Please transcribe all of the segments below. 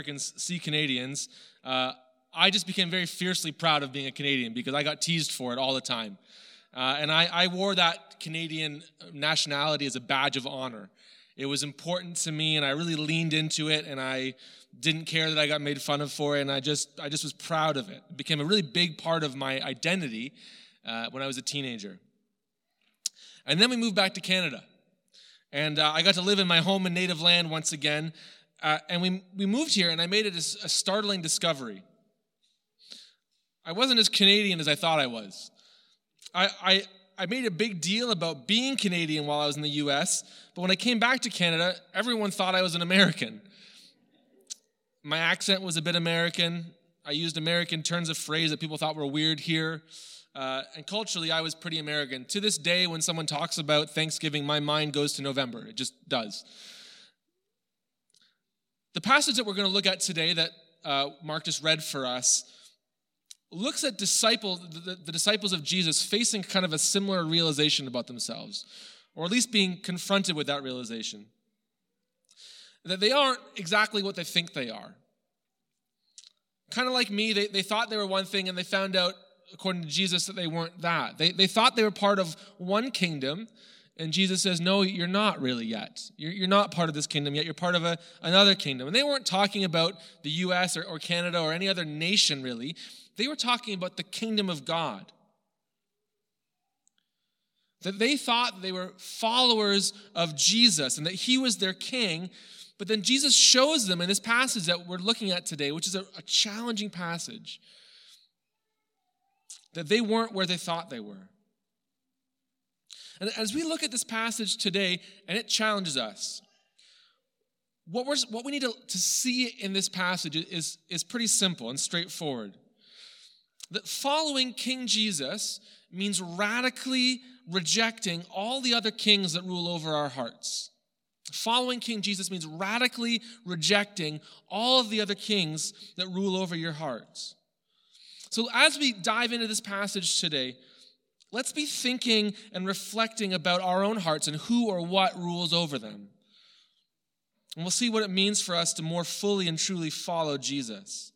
Americans see Canadians, I just became very fiercely proud of being a Canadian because I got teased for it all the time. And I wore that Canadian nationality as a badge of honor. It was important to me, and I really leaned into it, and I didn't care that I got made fun of for it, and I just was proud of it. It became a really big part of my identity when I was a teenager. And then we moved back to Canada, and I got to live in my home and native land once again, and we moved here, and I made it a startling discovery. I wasn't as Canadian as I thought I was. I made a big deal about being Canadian while I was in the U.S., but when I came back to Canada, everyone thought I was an American. My accent was a bit American. I used American turns of phrase that people thought were weird here. And culturally, I was pretty American. To this day, when someone talks about Thanksgiving, my mind goes to November. It just does. The passage that we're going to look at today that Mark just read for us looks at the disciples of Jesus facing kind of a similar realization about themselves, or at least being confronted with that realization. That they aren't exactly what they think they are. Kind of like me, they thought they were one thing and they found out, according to Jesus, that they weren't that. They thought they were part of one kingdom, and Jesus says, no, you're not really yet. You're not part of this kingdom yet. You're part of another kingdom. And they weren't talking about the U.S. or Canada or any other nation, really. They were talking about the kingdom of God. That they thought they were followers of Jesus and that he was their king. But then Jesus shows them in this passage that we're looking at today, which is a challenging passage, that they weren't where they thought they were. And as we look at this passage today, and it challenges us, what we need to see in this passage is pretty simple and straightforward. That following King Jesus means radically rejecting all the other kings that rule over our hearts. Following King Jesus means radically rejecting all of the other kings that rule over your hearts. So as we dive into this passage today, let's be thinking and reflecting about our own hearts and who or what rules over them. And we'll see what it means for us to more fully and truly follow Jesus.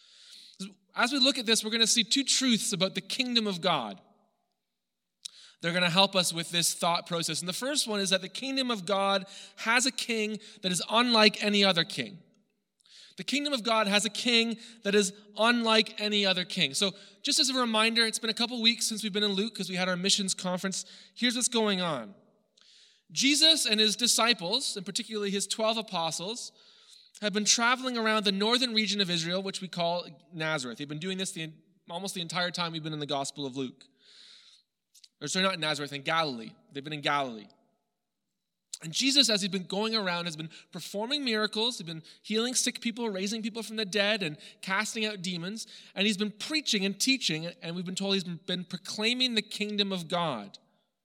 As we look at this, we're going to see two truths about the kingdom of God. They're going to help us with this thought process. And the first one is that the kingdom of God has a king that is unlike any other king. The kingdom of God has a king that is unlike any other king. So just as a reminder, it's been a couple weeks since we've been in Luke because we had our missions conference. Here's what's going on. Jesus and his disciples, and particularly his 12 apostles, have been traveling around the northern region of Israel, which we call Nazareth. They've been doing this almost the entire time we've been in the Gospel of Luke. Or sorry, not in Nazareth, in Galilee. They've been in Galilee. And Jesus, as he's been going around, has been performing miracles. He's been healing sick people, raising people from the dead, and casting out demons. And he's been preaching and teaching, and we've been told he's been proclaiming the kingdom of God.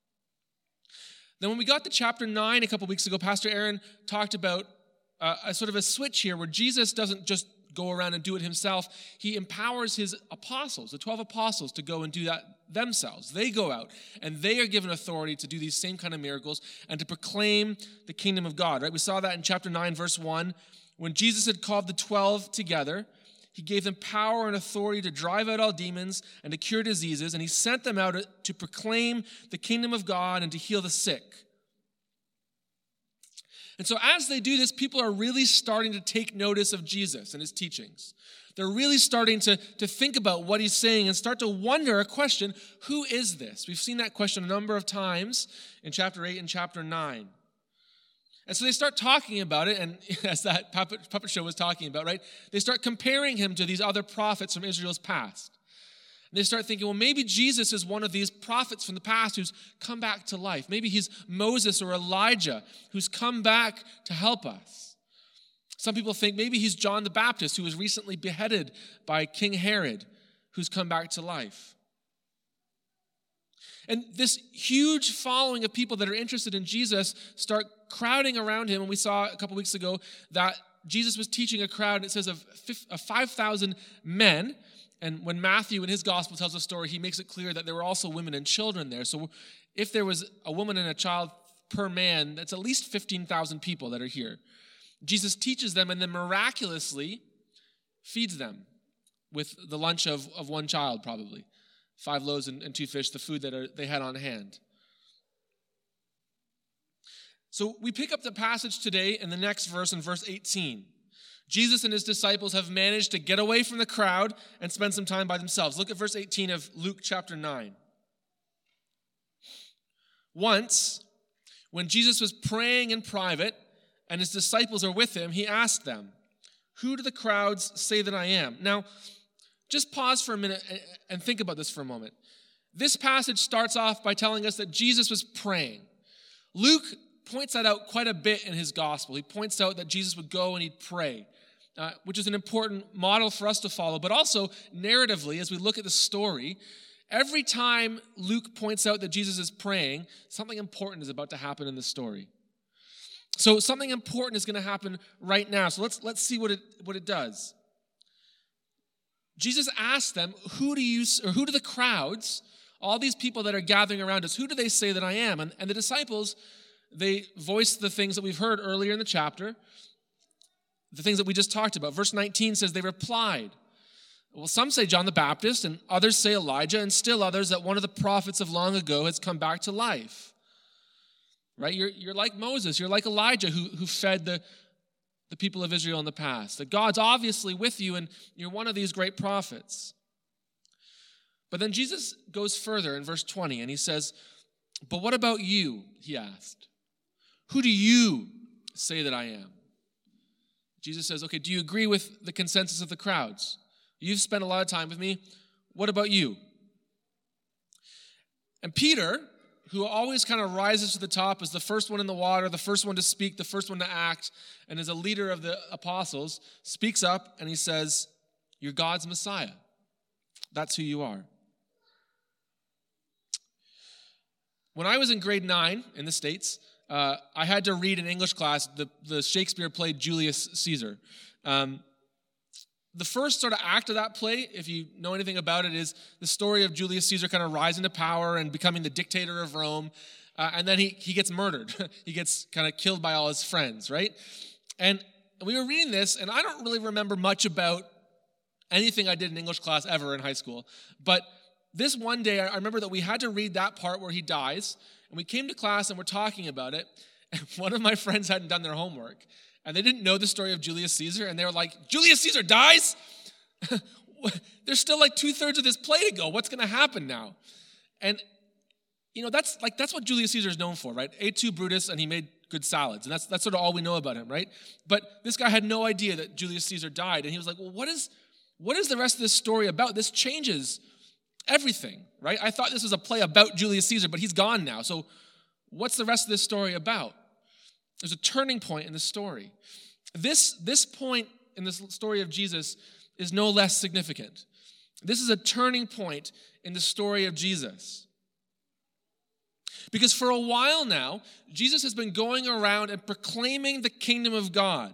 Then when we got to chapter 9 a couple weeks ago, Pastor Aaron talked about a sort of a switch here where Jesus doesn't just go around and do it himself. He empowers his apostles, the 12 apostles, to go and do that themselves. They go out and they are given authority to do these same kind of miracles and to proclaim the kingdom of God, right? We saw that in chapter 9, verse 1. When Jesus had called the 12 together, he gave them power and authority to drive out all demons and to cure diseases, and he sent them out to proclaim the kingdom of God and to heal the sick. And so as they do this, people are really starting to take notice of Jesus and his teachings. They're really starting to think about what he's saying and start to wonder a question, who is this? We've seen that question a number of times in chapter 8 and chapter 9. And so they start talking about it, and as that puppet show was talking about, right? They start comparing him to these other prophets from Israel's past. And they start thinking, well, maybe Jesus is one of these prophets from the past who's come back to life. Maybe he's Moses or Elijah who's come back to help us. Some people think maybe he's John the Baptist who was recently beheaded by King Herod who's come back to life. And this huge following of people that are interested in Jesus start crowding around him. And we saw a couple weeks ago that Jesus was teaching a crowd, it says, of 5,000 men. And when Matthew in his gospel tells the story, he makes it clear that there were also women and children there. So if there was a woman and a child per man, that's at least 15,000 people that are here. Jesus teaches them, and then miraculously, feeds them with the lunch of one child, probably. 5 loaves and 2 fish, the food that they had on hand. So we pick up the passage today in the next verse, in verse 18. Jesus and his disciples have managed to get away from the crowd and spend some time by themselves. Look at verse 18 of Luke chapter 9. Once, when Jesus was praying in private and his disciples are with him, he asked them, "Who do the crowds say that I am?" Now, just pause for a minute and think about this for a moment. This passage starts off by telling us that Jesus was praying. Luke points that out quite a bit in his gospel. He points out that Jesus would go and he'd pray, which is an important model for us to follow. But also, narratively, as we look at the story, every time Luke points out that Jesus is praying, something important is about to happen in the story. So something important is going to happen right now. So let's see what it does. Jesus asked them, who do the crowds, all these people that are gathering around us, who do they say that I am? And the disciples, they voiced the things that we've heard earlier in the chapter, the things that we just talked about. Verse 19 says they replied. Well, some say John the Baptist, and others say Elijah, and still others that one of the prophets of long ago has come back to life. Right? You're like Moses. You're like Elijah who fed the people of Israel in the past. That God's obviously with you, and you're one of these great prophets. But then Jesus goes further in verse 20, and he says, "But what about you?" he asked. "Who do you say that I am?" Jesus says, "Okay, do you agree with the consensus of the crowds? You've spent a lot of time with me. What about you?" And Peter, who always kind of rises to the top as the first one in the water, the first one to speak, the first one to act, and as a leader of the apostles, speaks up and he says, "You're God's Messiah. That's who you are." When I was in grade 9 in the States, I had to read in English class the Shakespeare play Julius Caesar. The first sort of act of that play, if you know anything about it, is the story of Julius Caesar kind of rising to power and becoming the dictator of Rome. And then he gets murdered. He gets kind of killed by all his friends, right? And we were reading this, and I don't really remember much about anything I did in English class ever in high school. But this one day, I remember that we had to read that part where he dies. And we came to class and we're talking about it. And one of my friends hadn't done their homework. And they didn't know the story of Julius Caesar. And they were like, "Julius Caesar dies? There's still like 2/3 of this play to go. What's going to happen now?" And, that's what Julius Caesar is known for, right? Ate 2 Brutus and he made good salads. And that's sort of all we know about him, right? But this guy had no idea that Julius Caesar died. And he was like, "Well, what is the rest of this story about? This changes everything," right? I thought this was a play about Julius Caesar, but he's gone now. So what's the rest of this story about? There's a turning point in the story. This point in the story of Jesus is no less significant. This is a turning point in the story of Jesus. Because for a while now, Jesus has been going around and proclaiming the kingdom of God.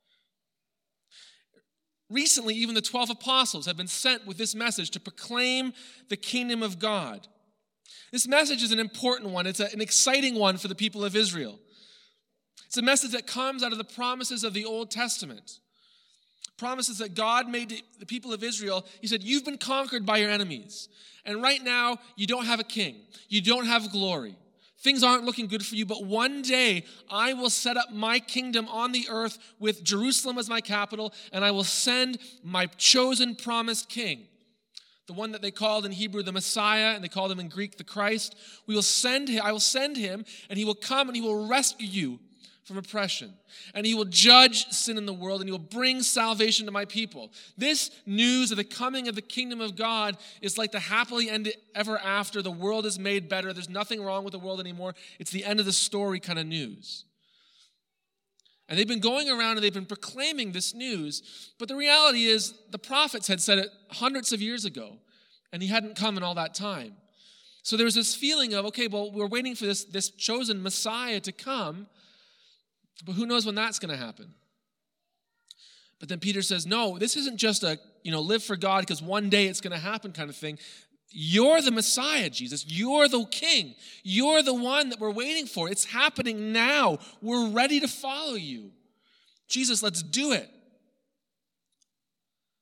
Recently, even the 12 apostles have been sent with this message to proclaim the kingdom of God. This message is an important one. It's an exciting one for the people of Israel. It's a message that comes out of the promises of the Old Testament. Promises that God made to the people of Israel. He said, "You've been conquered by your enemies. And right now, you don't have a king. You don't have glory. Things aren't looking good for you, but one day I will set up my kingdom on the earth with Jerusalem as my capital, and I will send my chosen promised king." The one that they called in Hebrew the Messiah, and they called him in Greek the Christ. I will send him, and he will come and he will rescue you from oppression. And he will judge sin in the world, and he will bring salvation to my people. This news of the coming of the kingdom of God is like the happily ever after. The world is made better. There's nothing wrong with the world anymore. It's the end of the story kind of news. And they've been going around and they've been proclaiming this news. But the reality is the prophets had said it hundreds of years ago, and he hadn't come in all that time. So there was this feeling of, okay, well, we're waiting for this chosen Messiah to come, but who knows when that's going to happen? But then Peter says, no, this isn't just a, live for God because one day it's going to happen kind of thing. You're the Messiah, Jesus. You're the King. You're the one that we're waiting for. It's happening now. We're ready to follow you. Jesus, let's do it.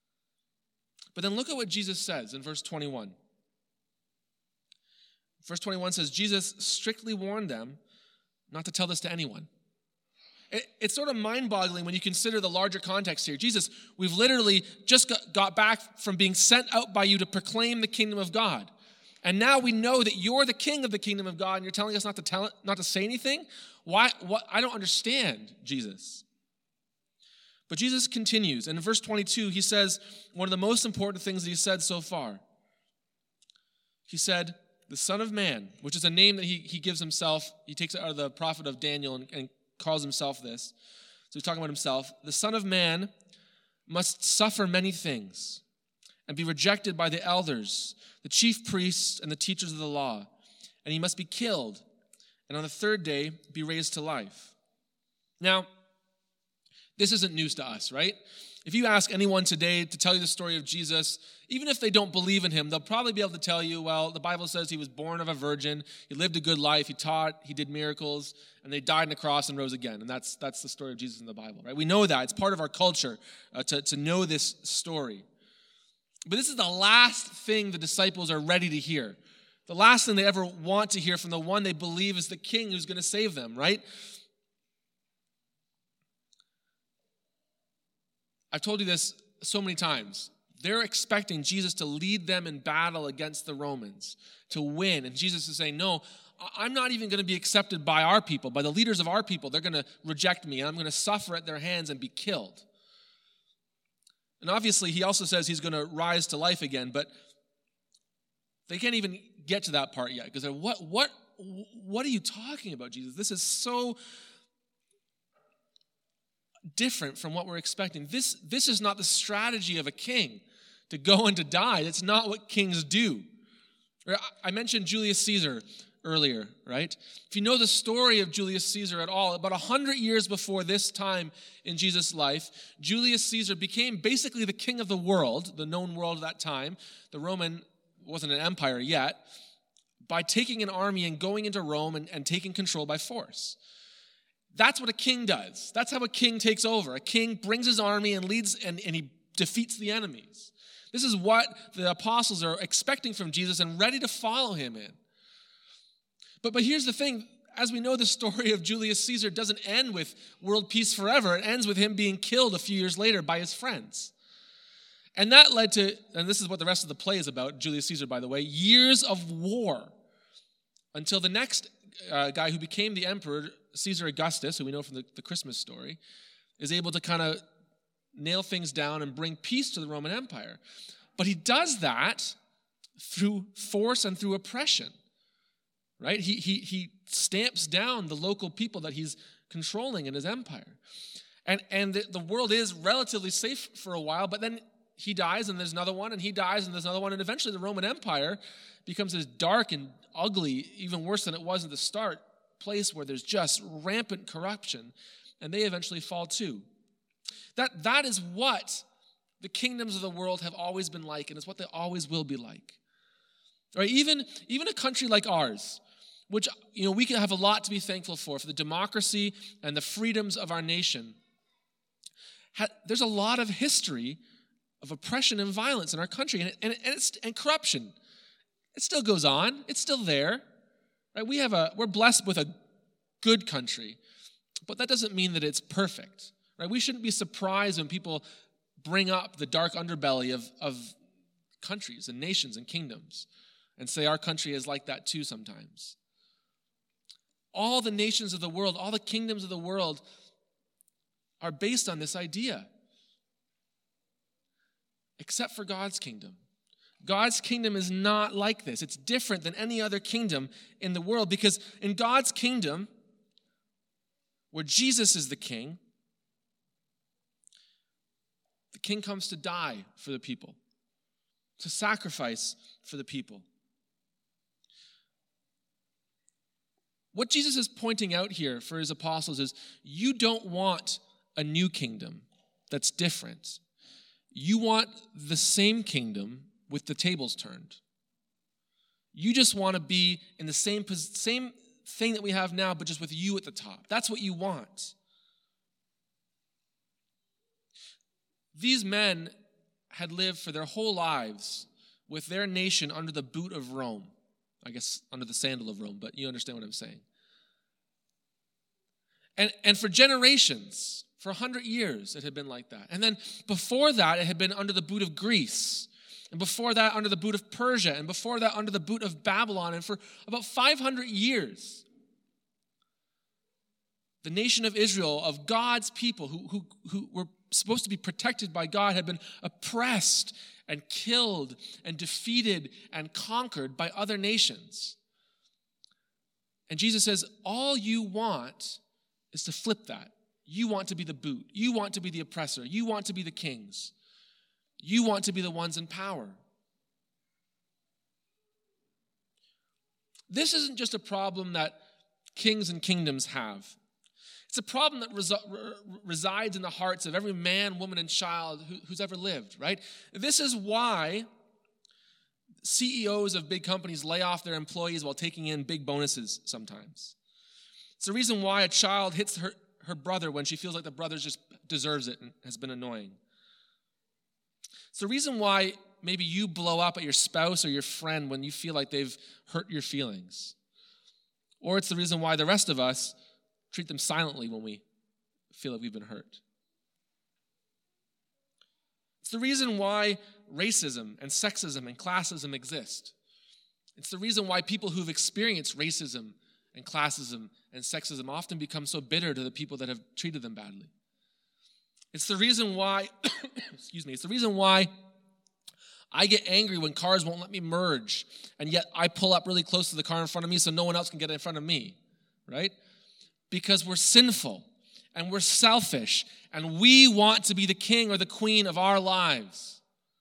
But then look at what Jesus says in verse 21. Verse 21 says, Jesus strictly warned them not to tell this to anyone. It's sort of mind-boggling when you consider the larger context here. Jesus, we've literally just got back from being sent out by you to proclaim the kingdom of God. And now we know that you're the king of the kingdom of God, and you're telling us not to say anything? Why? What? I don't understand, Jesus. But Jesus continues. And in verse 22, he says one of the most important things that he said so far. He said, the Son of Man, which is a name that he gives himself. He takes it out of the prophet of Daniel and calls himself this. So he's talking about himself. The Son of Man must suffer many things and be rejected by the elders, the chief priests, and the teachers of the law. And he must be killed, and on the third day be raised to life. Now, this isn't news to us, right? If you ask anyone today to tell you the story of Jesus, even if they don't believe in him, they'll probably be able to tell you, well, the Bible says he was born of a virgin, he lived a good life, he taught, he did miracles, and they died on the cross and rose again. And that's the story of Jesus in the Bible, right? We know that. It's part of our culture to know this story. But this is the last thing the disciples are ready to hear. The last thing they ever want to hear from the one they believe is the king who's going to save them, right? I've told you this so many times. They're expecting Jesus to lead them in battle against the Romans, to win. And Jesus is saying, no, I'm not even going to be accepted by our people, by the leaders of our people. They're going to reject me, and I'm going to suffer at their hands and be killed. And obviously, he also says he's going to rise to life again, but they can't even get to that part yet, because they're, what are you talking about, Jesus? This is so different from what we're expecting. This is not the strategy of a king, to go and to die. It's not what kings do. I mentioned Julius Caesar earlier, right? If you know the story of Julius Caesar at all, about 100 years before this time in Jesus' life, Julius Caesar became basically the king of the world, the known world at that time. The Roman wasn't an empire yet, by taking an army and going into Rome and taking control by force. That's what a king does. That's how a king takes over. A king brings his army and leads, and he defeats the enemies. This is what the apostles are expecting from Jesus and ready to follow him in. But here's the thing. As we know, the story of Julius Caesar doesn't end with world peace forever. It ends with him being killed a few years later by his friends. And that led to, and this is what the rest of the play is about, Julius Caesar, by the way, years of war until the next guy who became the emperor, Caesar Augustus, who we know from the Christmas story, is able to kind of nail things down and bring peace to the Roman Empire. But he does that through force and through oppression, right? He stamps down the local people that he's controlling in his empire. And the world is relatively safe for a while, but then he dies and there's another one, and he dies and there's another one, and eventually the Roman Empire becomes this dark and ugly, even worse than it was at the start, place where there's just rampant corruption, and they eventually fall too. That is what the kingdoms of the world have always been like, and it's what they always will be like. Right? Even a country like ours, which we can have a lot to be thankful for the democracy and the freedoms of our nation. There's a lot of history of oppression and violence in our country, and corruption. It still goes on. It's still there. Right? We're blessed with a good country, but that doesn't mean that it's perfect. Right? We shouldn't be surprised when people bring up the dark underbelly of countries and nations and kingdoms and say our country is like that too sometimes. All the nations of the world, all the kingdoms of the world are based on this idea, except for God's kingdom. God's kingdom is not like this. It's different than any other kingdom in the world, because in God's kingdom, where Jesus is the king comes to die for the people, to sacrifice for the people. What Jesus is pointing out here for his apostles is, you don't want a new kingdom that's different. You want the same kingdom with the tables turned. You just want to be in the same thing that we have now, but just with you at the top. That's what you want. These men had lived for their whole lives with their nation under the boot of Rome. I guess under the sandal of Rome, but you understand what I'm saying. And for generations, for 100 years, it had been like that. And then before that, it had been under the boot of Greece. And before that, under the boot of Persia. And before that, under the boot of Babylon. And for about 500 years, the nation of Israel, of God's people who were supposed to be protected by God, had been oppressed and killed and defeated and conquered by other nations. And Jesus says, all you want is to flip that. You want to be the boot. You want to be the oppressor. You want to be the kings. You want to be the ones in power. This isn't just a problem that kings and kingdoms have. It's a problem that resides in the hearts of every man, woman, and child who's ever lived, right? This is why CEOs of big companies lay off their employees while taking in big bonuses sometimes. It's the reason why a child hits her brother when she feels like the brother just deserves it and has been annoying. It's the reason why maybe you blow up at your spouse or your friend when you feel like they've hurt your feelings. Or it's the reason why the rest of us treat them silently when we feel like we've been hurt. It's the reason why racism and sexism and classism exist. It's the reason why people who've experienced racism and classism and sexism often become so bitter to the people that have treated them badly. It's the reason why, it's the reason why I get angry when cars won't let me merge, and yet I pull up really close to the car in front of me so no one else can get in front of me, right? Because we're sinful, and we're selfish, and we want to be the king or the queen of our lives.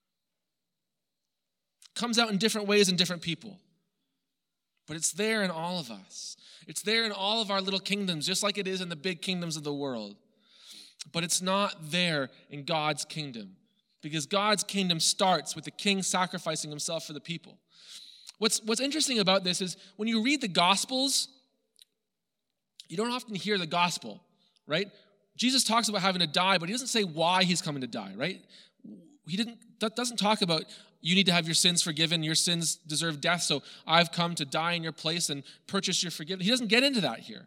It comes out in different ways in different people, but it's there in all of us. It's there in all of our little kingdoms, just like it is in the big kingdoms of the world. But it's not there in God's kingdom, because God's kingdom starts with the king sacrificing himself for the people. What's interesting about this is when you read the Gospels, you don't often hear the gospel, right? Jesus talks about having to die, but he doesn't say why he's coming to die, right? That doesn't talk about you need to have your sins forgiven, your sins deserve death, so I've come to die in your place and purchase your forgiveness. He doesn't get into that here.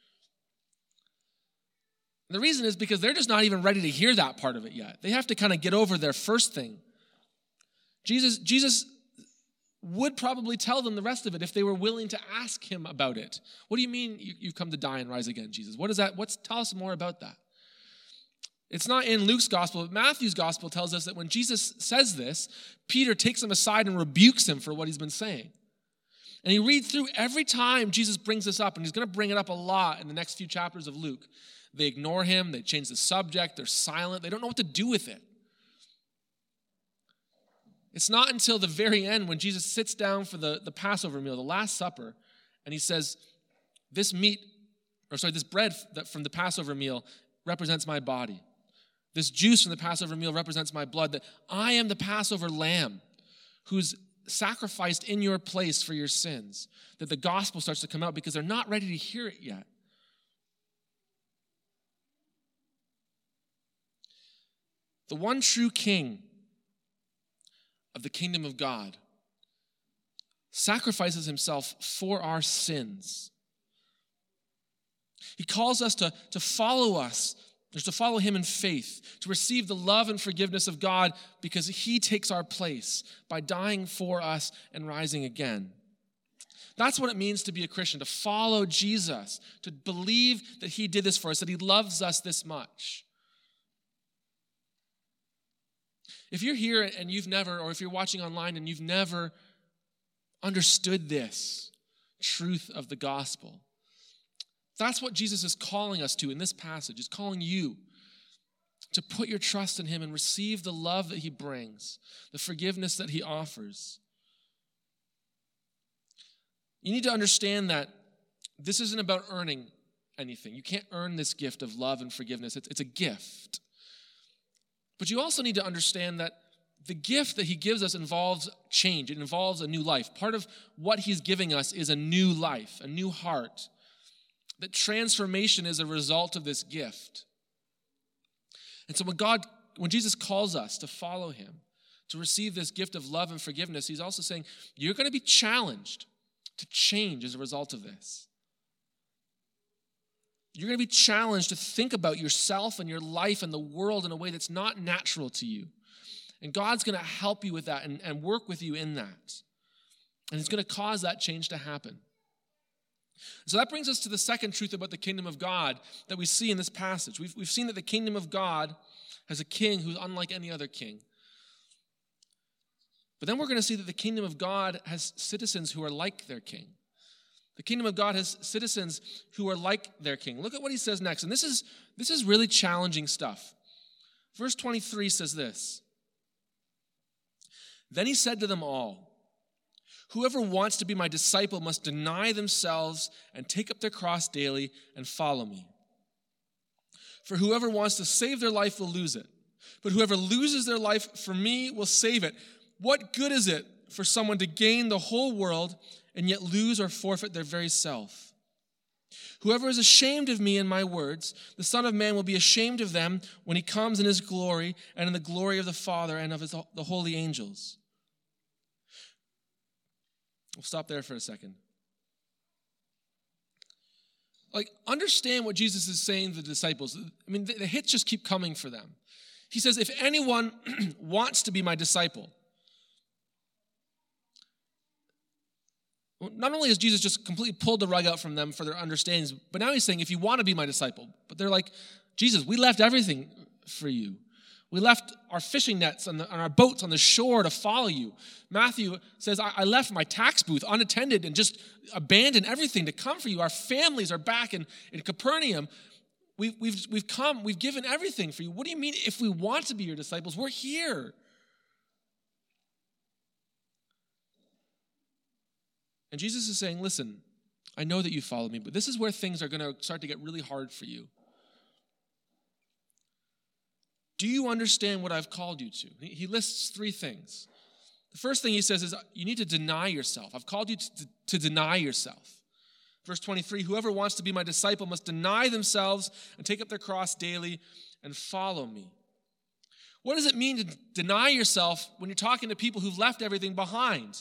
And the reason is because they're just not even ready to hear that part of it yet. They have to kind of get over their first thing. Jesus would probably tell them the rest of it if they were willing to ask him about it. What do you mean you've come to die and rise again, Jesus? What is that? Tell us more about that. It's not in Luke's gospel, but Matthew's gospel tells us that when Jesus says this, Peter takes him aside and rebukes him for what he's been saying. And you read through every time Jesus brings this up, and he's going to bring it up a lot in the next few chapters of Luke. They ignore him, they change the subject, they're silent, they don't know what to do with it. It's not until the very end when Jesus sits down for the Passover meal, the Last Supper, and he says, this bread from the Passover meal represents my body. This juice from the Passover meal represents my blood, that I am the Passover lamb who's sacrificed in your place for your sins. That the gospel starts to come out because they're not ready to hear it yet. The one true king of the kingdom of God sacrifices himself for our sins. He calls us to follow us, or to follow him in faith, to receive the love and forgiveness of God because he takes our place by dying for us and rising again. That's what it means to be a Christian, to follow Jesus, to believe that he did this for us, that he loves us this much. If you're here and you've never, or if you're watching online and you've never understood this truth of the gospel, that's what Jesus is calling us to in this passage. He's calling you to put your trust in him and receive the love that he brings, the forgiveness that he offers. You need to understand that this isn't about earning anything. You can't earn this gift of love and forgiveness. It's a gift. But you also need to understand that the gift that he gives us involves change. It involves a new life. Part of what he's giving us is a new life, a new heart. That transformation is a result of this gift. And so when Jesus calls us to follow him, to receive this gift of love and forgiveness, he's also saying you're going to be challenged to change as a result of this. You're going to be challenged to think about yourself and your life and the world in a way that's not natural to you. And God's going to help you with that and work with you in that. And he's going to cause that change to happen. So that brings us to the second truth about the kingdom of God that we see in this passage. We've seen that the kingdom of God has a king who's unlike any other king. But then we're going to see that the kingdom of God has citizens who are like their king. The kingdom of God has citizens who are like their king. Look at what he says next. And this is really challenging stuff. Verse 23 says this. Then he said to them all, whoever wants to be my disciple must deny themselves and take up their cross daily and follow me. For whoever wants to save their life will lose it. But whoever loses their life for me will save it. What good is it for someone to gain the whole world and yet lose or forfeit their very self? Whoever is ashamed of me and my words, the Son of Man will be ashamed of them when he comes in his glory and in the glory of the Father and of the holy angels. We'll stop there for a second. Understand what Jesus is saying to the disciples. I mean, the hits just keep coming for them. He says, if anyone wants to be my disciple, not only has Jesus just completely pulled the rug out from them for their understandings, but now he's saying, if you want to be my disciple, but they're like, Jesus, we left everything for you. We left our fishing nets and our boats on the shore to follow you. Matthew says, I left my tax booth unattended and just abandoned everything to come for you. Our families are back in Capernaum. We've come, we've given everything for you. What do you mean if we want to be your disciples? We're here. And Jesus is saying, listen, I know that you follow me, but this is where things are going to start to get really hard for you. Do you understand what I've called you to? He lists three things. The first thing he says is you need to deny yourself. I've called you to deny yourself. Verse 23, whoever wants to be my disciple must deny themselves and take up their cross daily and follow me. What does it mean to deny yourself when you're talking to people who've left everything behind?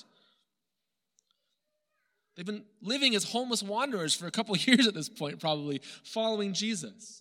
They've been living as homeless wanderers for a couple of years at this point, probably, following Jesus.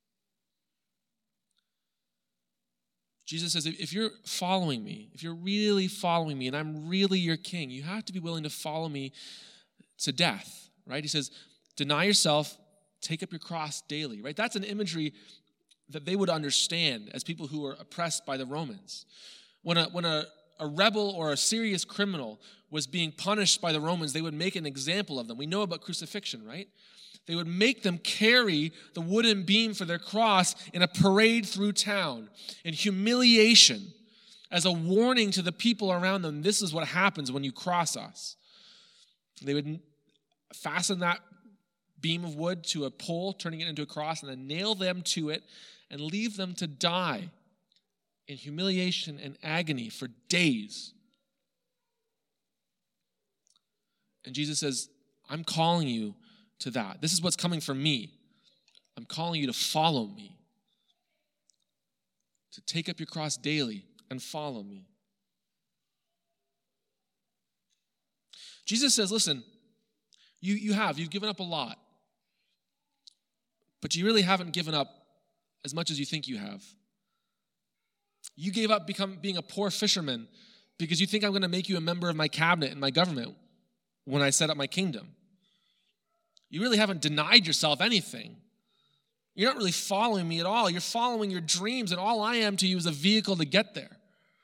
Jesus says, if you're following me, if you're really following me, and I'm really your king, you have to be willing to follow me to death, right? He says, deny yourself, take up your cross daily, right? That's an imagery that they would understand as people who were oppressed by the Romans. When a rebel or a serious criminal was being punished by the Romans, they would make an example of them. We know about crucifixion, right? They would make them carry the wooden beam for their cross in a parade through town in humiliation as a warning to the people around them. This is what happens when you cross us. They would fasten that beam of wood to a pole, turning it into a cross, and then nail them to it and leave them to die in humiliation and agony for days. And Jesus says, I'm calling you to that. This is what's coming from me. I'm calling you to follow me. To take up your cross daily and follow me. Jesus says, listen, you've given up a lot. But you really haven't given up as much as you think you have. You gave up being a poor fisherman because you think I'm going to make you a member of my cabinet and my government when I set up my kingdom. You really haven't denied yourself anything. You're not really following me at all. You're following your dreams, and all I am to you is a vehicle to get there.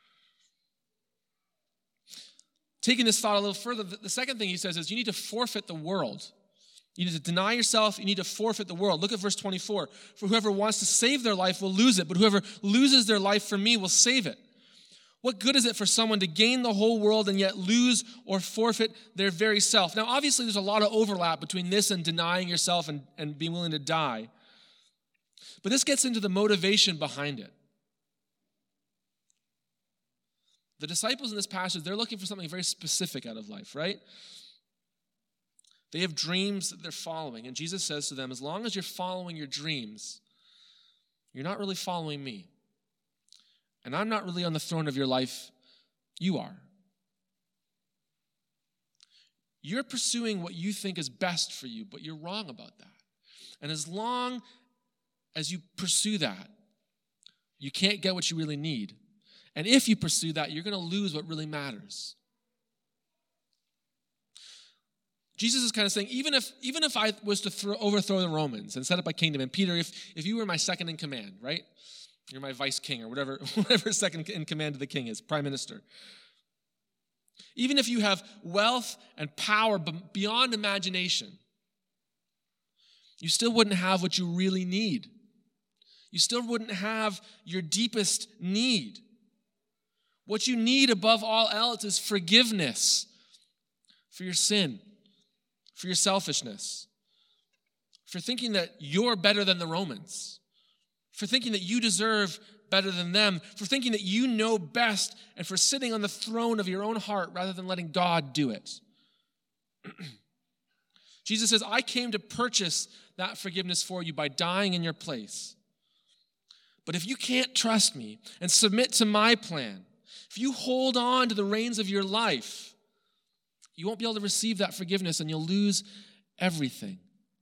Taking this thought a little further, the second thing he says is you need to forfeit the world. You need to deny yourself. You need to forfeit the world. Look at verse 24. For whoever wants to save their life will lose it, but whoever loses their life for me will save it. What good is it for someone to gain the whole world and yet lose or forfeit their very self? Now, obviously, there's a lot of overlap between this and denying yourself and being willing to die. But this gets into the motivation behind it. The disciples in this passage, they're looking for something very specific out of life, right? They have dreams that they're following. And Jesus says to them, as long as you're following your dreams, you're not really following me. And I'm not really on the throne of your life You are. You're pursuing what you think is best for you, but you're wrong about that. And as long as you pursue that, you can't get what you really need. And if you pursue that, you're going to lose what really matters. Jesus is kind of saying, even if I was to overthrow the Romans and set up a kingdom, and Peter, if you were my second in command, right? You're my vice king or whatever second in command of the king is, prime minister. Even if you have wealth and power beyond imagination, you still wouldn't have what you really need. You still wouldn't have your deepest need. What you need above all else is forgiveness for your sin, for your selfishness, for thinking that you're better than the Romans, for thinking that you deserve better than them, for thinking that you know best, and for sitting on the throne of your own heart rather than letting God do it. Jesus says, I came to purchase that forgiveness for you by dying in your place. But if you can't trust me and submit to my plan, if you hold on to the reins of your life, you won't be able to receive that forgiveness and you'll lose everything.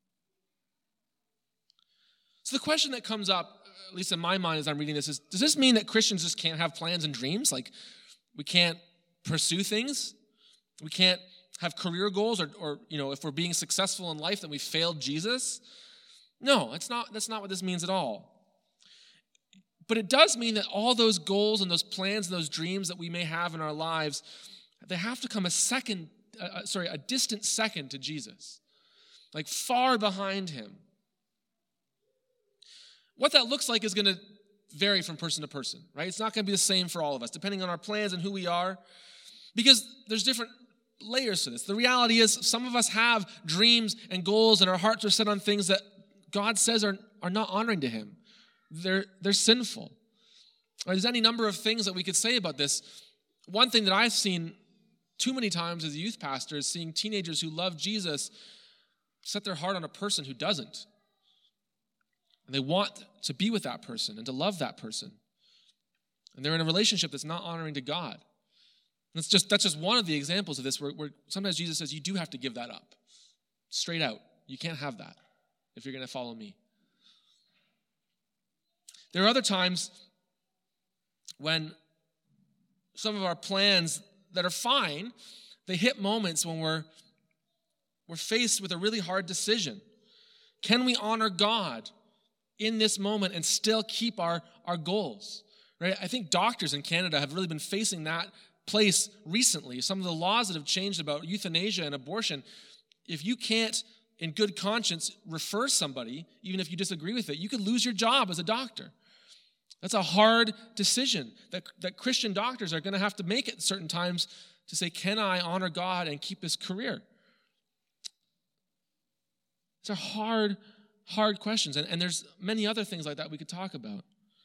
So the question that comes up, at least in my mind as I'm reading this, is, does this mean that Christians just can't have plans and dreams? Like, we can't pursue things? We can't have career goals? Or if we're being successful in life, then we failed Jesus? No, that's not what this means at all. But it does mean that all those goals and those plans and those dreams that we may have in our lives, they have to come a distant second to Jesus, like far behind him. What that looks like is going to vary from person to person, right? It's not going to be the same for all of us, depending on our plans and who we are, because there's different layers to this. The reality is some of us have dreams and goals, and our hearts are set on things that God says are not honoring to him. They're sinful. There's any number of things that we could say about this. One thing that I've seen too many times as a youth pastor is seeing teenagers who love Jesus set their heart on a person who doesn't. And they want to be with that person and to love that person. And they're in a relationship that's not honoring to God. That's just one of the examples of this where sometimes Jesus says, you do have to give that up. Straight out. You can't have that if you're going to follow me. There are other times when some of our plans that are fine, they hit moments when we're faced with a really hard decision. Can we honor God in this moment and still keep our goals? Right? I think doctors in Canada have really been facing that place recently. Some of the laws that have changed about euthanasia and abortion, if you can't, in good conscience, refer somebody, even if you disagree with it, you could lose your job as a doctor. That's a hard decision that Christian doctors are going to have to make at certain times to say, can I honor God and keep this career? It's a hard questions. And there's many other things like that we could talk about.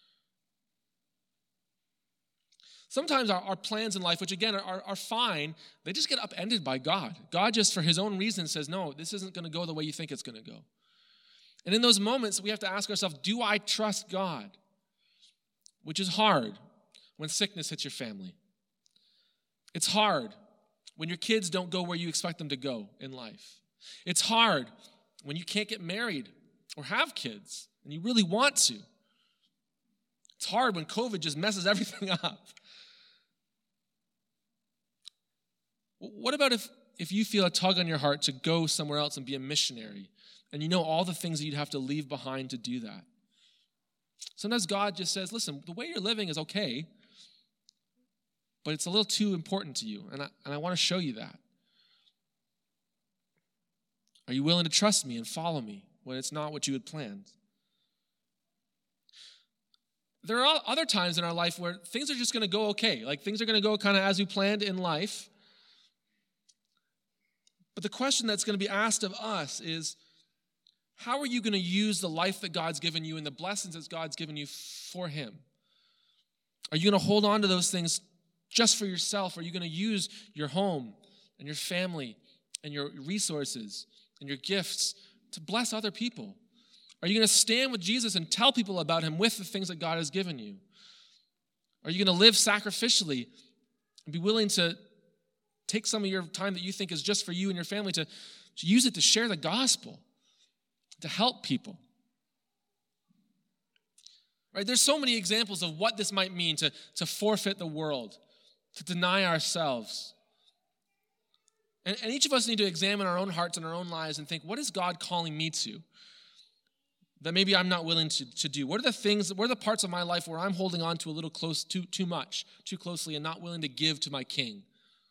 Sometimes our plans in life, which again are fine, they just get upended by God. God just for his own reason says, no, this isn't going to go the way you think it's going to go. And in those moments, we have to ask ourselves, do I trust God? Which is hard when sickness hits your family. It's hard when your kids don't go where you expect them to go in life. It's hard when you can't get married or have kids and you really want to. It's hard when COVID just messes everything up. What about if you feel a tug on your heart to go somewhere else and be a missionary, and you know all the things that you'd have to leave behind to do that? Sometimes God just says, listen, the way you're living is okay, but it's a little too important to you, and I want to show you that. Are you willing to trust me and follow me when it's not what you had planned? There are other times in our life where things are just going to go okay, like things are going to go kind of as we planned in life. But the question that's going to be asked of us is, how are you going to use the life that God's given you and the blessings that God's given you for him? Are you going to hold on to those things just for yourself? Or are you going to use your home and your family and your resources and your gifts to bless other people? Are you going to stand with Jesus and tell people about him with the things that God has given you? Are you going to live sacrificially And be willing to take some of your time that you think is just for you and your family to use it to share the gospel, to help people. Right? There's so many examples of what this might mean to forfeit the world, to deny ourselves. And each of us need to examine our own hearts and our own lives and think, what is God calling me to that maybe I'm not willing to do? What are the parts of my life where I'm holding on to a little close, too closely, and not willing to give to my King?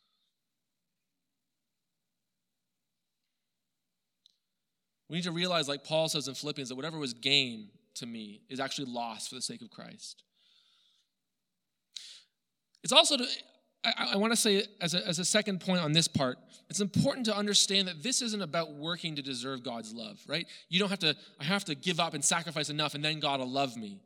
We need to realize, like Paul says in Philippians, that whatever was gain to me is actually lost for the sake of Christ. It's also, I want to say as a second point on this part, it's important to understand that this isn't about working to deserve God's love, right? You don't have to, I have to give up and sacrifice enough and then God will love me.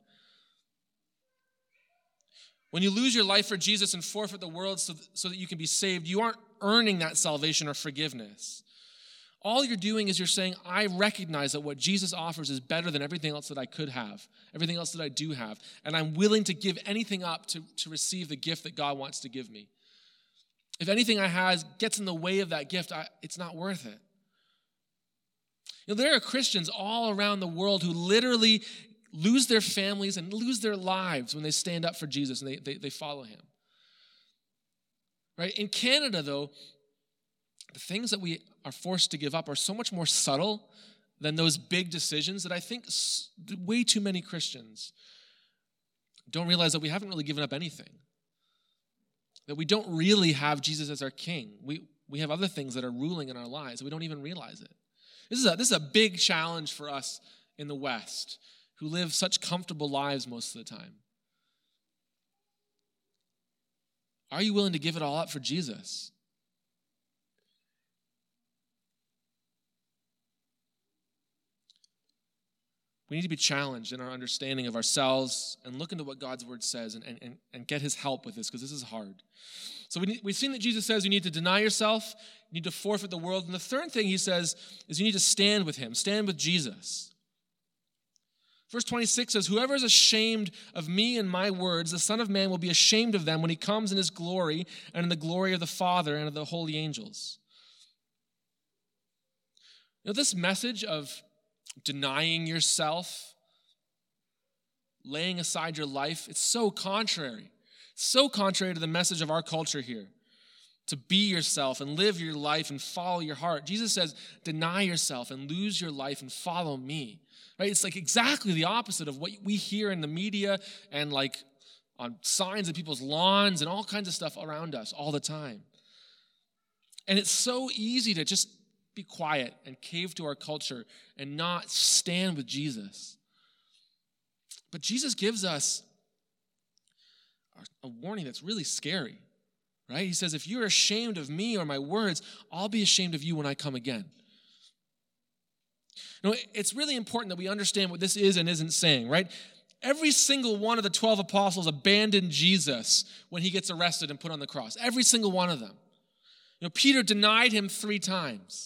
When you lose your life for Jesus and forfeit the world so that you can be saved, you aren't earning that salvation or forgiveness. All you're doing is you're saying, I recognize that what Jesus offers is better than everything else that I could have, everything else that I do have, and I'm willing to give anything up to receive the gift that God wants to give me. If anything I have gets in the way of that gift, it's not worth it. You know, there are Christians all around the world who literally lose their families and lose their lives when they stand up for Jesus and they follow him. Right? In Canada, though, the things that we are forced to give up are so much more subtle than those big decisions that I think way too many Christians don't realize that we haven't really given up anything. That we don't really have Jesus as our King. We have other things that are ruling in our lives. We don't even realize it. This is a big challenge for us in the West who live such comfortable lives most of the time. Are you willing to give it all up for Jesus? We need to be challenged in our understanding of ourselves and look into what God's word says and get his help with this, because this is hard. So we've seen that Jesus says you need to deny yourself, you need to forfeit the world. And the third thing he says is you need to stand with him, stand with Jesus. Verse 26 says, whoever is ashamed of me and my words, the Son of Man will be ashamed of them when he comes in his glory and in the glory of the Father and of the holy angels. You know, this message of denying yourself, laying aside your life, it's so contrary to the message of our culture here. To be yourself and live your life and follow your heart. Jesus says, deny yourself and lose your life and follow me. Right? It's like exactly the opposite of what we hear in the media and like on signs at people's lawns and all kinds of stuff around us all the time. And it's so easy to just be quiet and cave to our culture and not stand with Jesus. But Jesus gives us a warning that's really scary, right? He says, if you're ashamed of me or my words, I'll be ashamed of you when I come again. You know, it's really important that we understand what this is and isn't saying, right? Every single one of the 12 apostles abandoned Jesus when he gets arrested and put on the cross. Every single one of them. You know, Peter denied him 3 times.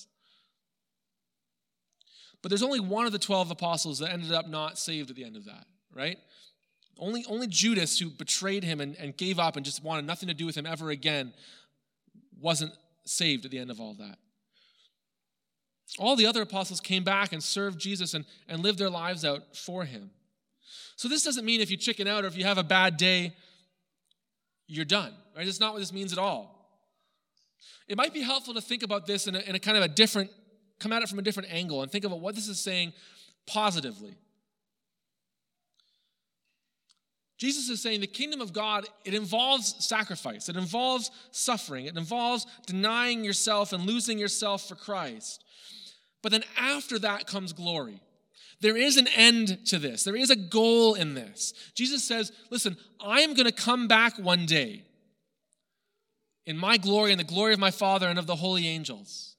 But there's only one of the 12 apostles that ended up not saved at the end of that, right? Only Judas, who betrayed him and gave up and just wanted nothing to do with him ever again, wasn't saved at the end of all that. All the other apostles came back and served Jesus and lived their lives out for him. So this doesn't mean if you chicken out or if you have a bad day, you're done, right? That's not what this means at all. It might be helpful to think about this in a kind of a different, come at it from a different angle and think about what this is saying positively. Jesus is saying the kingdom of God, it involves sacrifice. It involves suffering. It involves denying yourself and losing yourself for Christ. But then after that comes glory. There is an end to this. There is a goal in this. Jesus says, listen, I am going to come back one day in my glory and the glory of my Father and of the holy angels.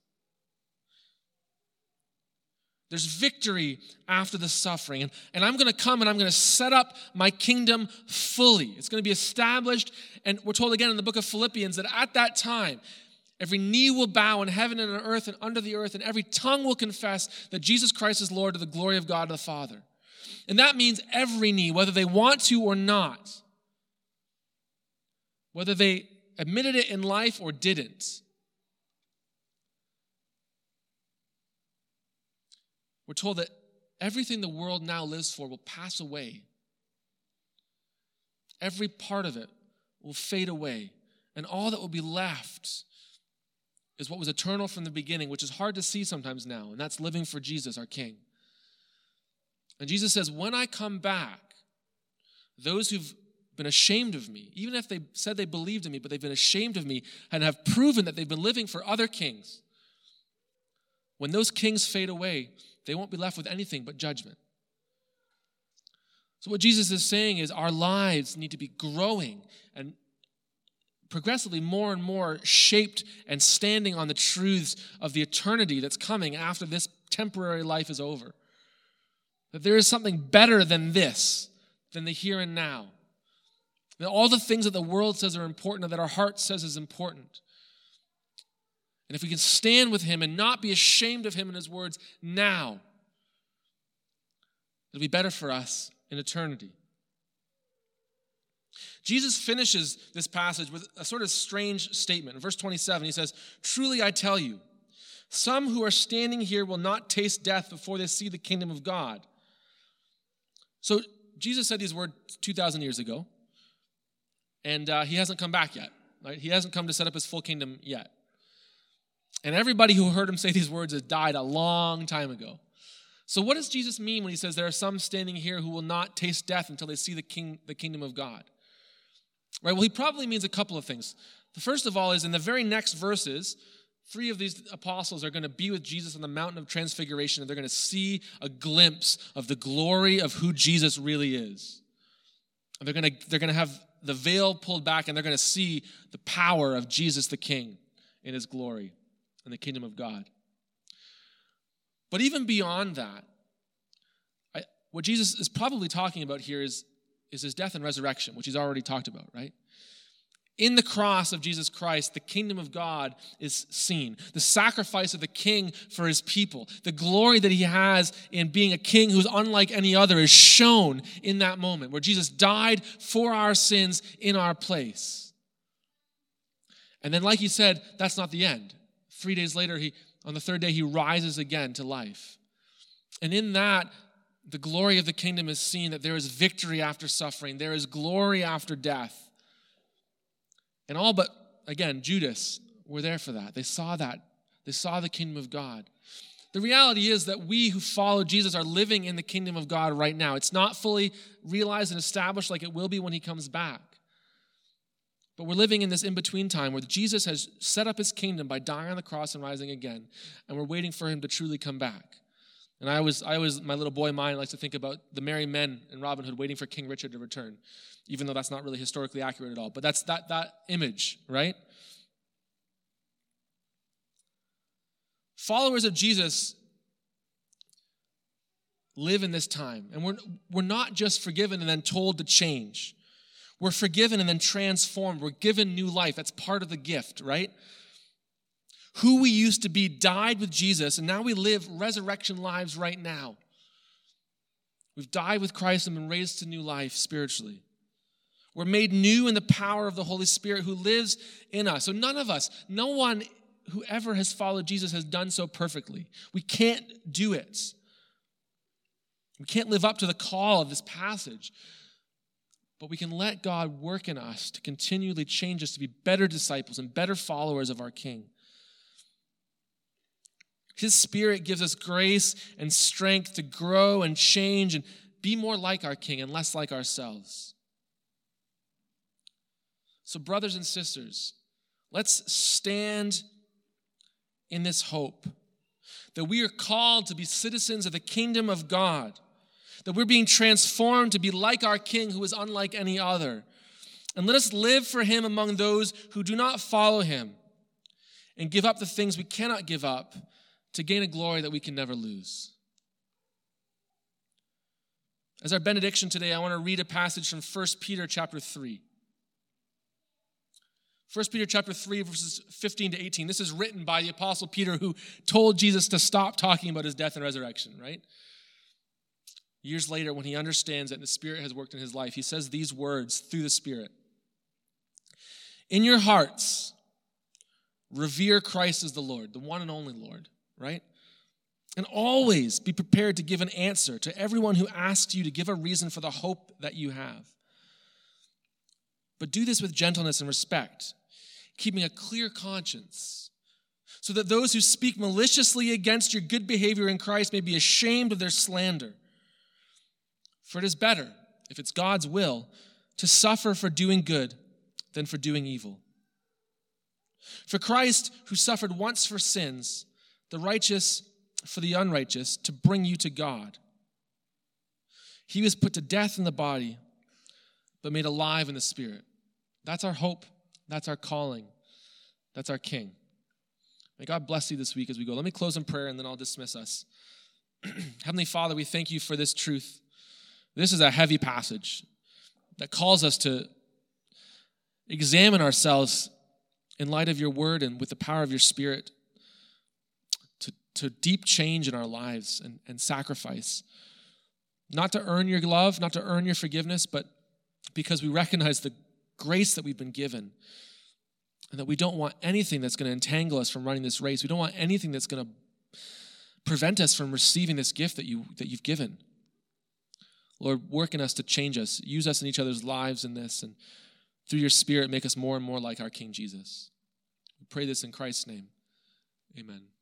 There's victory after the suffering. And I'm going to come and I'm going to set up my kingdom fully. It's going to be established. And we're told again in the book of Philippians that at that time, every knee will bow in heaven and on earth and under the earth, and every tongue will confess that Jesus Christ is Lord to the glory of God the Father. And that means every knee, whether they want to or not, whether they admitted it in life or didn't. We're told that everything the world now lives for will pass away. Every part of it will fade away. And all that will be left is what was eternal from the beginning, which is hard to see sometimes now, and that's living for Jesus, our King. And Jesus says, when I come back, those who've been ashamed of me, even if they said they believed in me, but they've been ashamed of me and have proven that they've been living for other kings, when those kings fade away, they won't be left with anything but judgment. So what Jesus is saying is our lives need to be growing and progressively more and more shaped and standing on the truths of the eternity that's coming after this temporary life is over. That there is something better than this, than the here and now. That all the things that the world says are important and that our heart says is important. And if we can stand with him and not be ashamed of him and his words now, it'll be better for us in eternity. Jesus finishes this passage with a sort of strange statement. In verse 27, he says, "Truly I tell you, some who are standing here will not taste death before they see the kingdom of God." So Jesus said these words 2,000 years ago, and he hasn't come back yet. Right? He hasn't come to set up his full kingdom yet. And everybody who heard him say these words has died a long time ago. So what does Jesus mean when he says there are some standing here who will not taste death until they see the kingdom of God? Right? Well, he probably means a couple of things. The first of all is in the very next verses, 3 of these apostles are going to be with Jesus on the mountain of transfiguration, and they're going to see a glimpse of the glory of who Jesus really is. And they're going to have the veil pulled back, and they're going to see the power of Jesus the King in his glory in the kingdom of God. But even beyond that, what Jesus is probably talking about here is his death and resurrection, which he's already talked about, right? In the cross of Jesus Christ, the kingdom of God is seen. The sacrifice of the king for his people, the glory that he has in being a king who's unlike any other is shown in that moment where Jesus died for our sins in our place. And then, like he said, that's not the end. 3 days later, on the third day, he rises again to life. And in that, the glory of the kingdom is seen, that there is victory after suffering. There is glory after death. And all but, again, Judas were there for that. They saw that. They saw the kingdom of God. The reality is that we who follow Jesus are living in the kingdom of God right now. It's not fully realized and established like it will be when he comes back. But we're living in this in-between time where Jesus has set up his kingdom by dying on the cross and rising again. And we're waiting for him to truly come back. And I always, my little boy mind likes to think about the merry men in Robin Hood waiting for King Richard to return, even though that's not really historically accurate at all. But that's that image, right? Followers of Jesus live in this time. And we're not just forgiven and then told to change. We're forgiven and then transformed. We're given new life. That's part of the gift, right? Who we used to be died with Jesus, and now we live resurrection lives right now. We've died with Christ and been raised to new life spiritually. We're made new in the power of the Holy Spirit who lives in us. So none of us, no one who ever has followed Jesus has done so perfectly. We can't do it. We can't live up to the call of this passage. But we can let God work in us to continually change us to be better disciples and better followers of our King. His Spirit gives us grace and strength to grow and change and be more like our King and less like ourselves. So, brothers and sisters, let's stand in this hope that we are called to be citizens of the kingdom of God, that we're being transformed to be like our King who is unlike any other. And let us live for him among those who do not follow him and give up the things we cannot give up to gain a glory that we can never lose. As our benediction today, I want to read a passage from 1 Peter chapter 3. 1 Peter chapter 3, verses 15 to 18. This is written by the Apostle Peter who told Jesus to stop talking about his death and resurrection, right? Years later, when he understands that the Spirit has worked in his life, he says these words through the Spirit. In your hearts, revere Christ as the Lord, the one and only Lord, right? And always be prepared to give an answer to everyone who asks you to give a reason for the hope that you have. But do this with gentleness and respect, keeping a clear conscience, so that those who speak maliciously against your good behavior in Christ may be ashamed of their slander. For it is better, if it's God's will, to suffer for doing good than for doing evil. For Christ, who suffered once for sins, the righteous for the unrighteous, to bring you to God. He was put to death in the body, but made alive in the spirit. That's our hope. That's our calling. That's our King. May God bless you this week as we go. Let me close in prayer and then I'll dismiss us. Heavenly Father, we thank you for this truth. This is a heavy passage that calls us to examine ourselves in light of your word and with the power of your Spirit to deep change in our lives and sacrifice. Not to earn your love, not to earn your forgiveness, but because we recognize the grace that we've been given and that we don't want anything that's going to entangle us from running this race. We don't want anything that's going to prevent us from receiving this gift that you've given. Lord, work in us to change us. Use us in each other's lives in this, and through your Spirit, make us more and more like our King Jesus. We pray this in Christ's name. Amen.